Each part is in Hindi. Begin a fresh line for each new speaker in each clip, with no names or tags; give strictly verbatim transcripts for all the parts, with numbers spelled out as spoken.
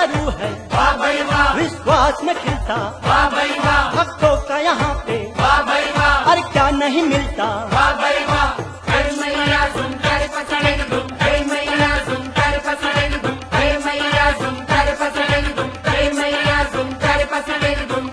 चालू है,
वाह भाई वाह,
विश्वास में खिलता
वाह भाई वाह,
भक्तों का यहाँ पे
वाह भाई वाह,
अरे क्या नहीं मिलता।
वाह भाई वाह, हे मैया सुनकर पसंद धूम, हे मैया सुनकर पसंद धूम, हे मैया सुनकर पसंद धूम, हे मैया सुनकर पसंद धूम।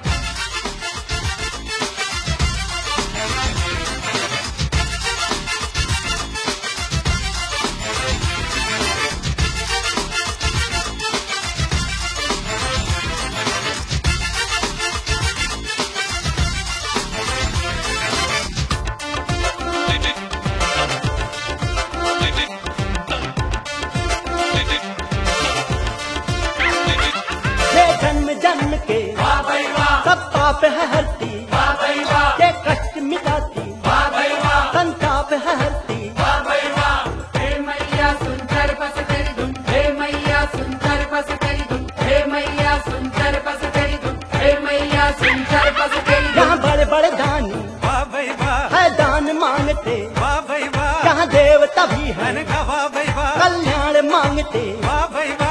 ये जन्म जन्म के
वाह भाई वाह,
सब पाप है हरती,
वाह भाई वाह,
ये कष्ट मिटाती
वाह भाई वाह,
संताप है हरती।
वाह भाई वाह, हे मैया सुनकर बस तेरी धुन, हे मैया सुनकर बस तेरी धुन, हे मैया सुनकर बस तेरी धुन, हे मैया सुनकर बस तेरी धुन।
यहाँ बड़े बड़े दानी
वाह भाई वाह,
है दान मांगते,
वाह भाई वाह,
यहाँ देवता भी है
मैंने कहा वाह भाई वाह,
कल्याण मांगते।
वाह भाई वाह।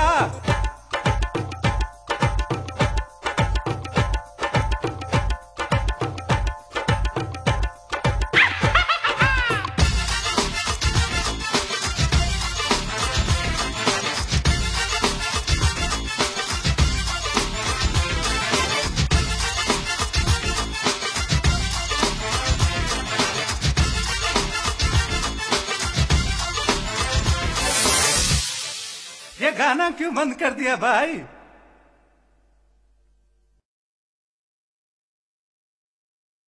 ये गाना क्यों बंद कर दिया भाई?